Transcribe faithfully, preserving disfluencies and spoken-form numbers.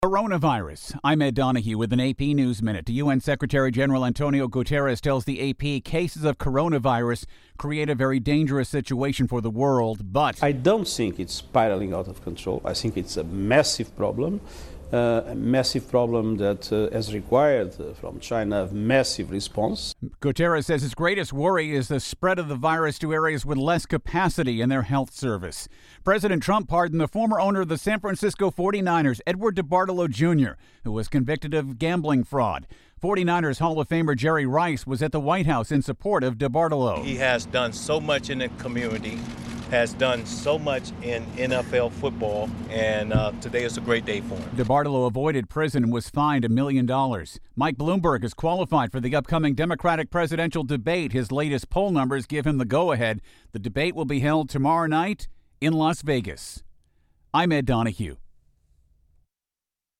Coronavirus. I'm Ed Donahue with an A P News Minute. U N Secretary General Antonio Guterres tells the A P cases of coronavirus create a very dangerous situation for the world, but I don't think it's spiraling out of control. I think it's a massive problem, uh, a massive problem that uh, has required uh, from China a massive response. Guterres says his greatest worry is the spread of the virus to areas with less capacity in their health service. President Trump pardoned the former owner of the San Francisco forty-niners, Edward DeBartolo Junior, who was convicted of gambling fraud. forty-niners Hall of Famer Jerry Rice was at the White House in support of DeBartolo. He has done so much in the community, has done so much in N F L football, and uh, today is a great day for him. DeBartolo avoided prison and was fined a million dollars. Mike Bloomberg is qualified for the upcoming Democratic presidential debate. His latest poll numbers give him the go-ahead. The debate will be held tomorrow night in Las Vegas. I'm Ed Donahue.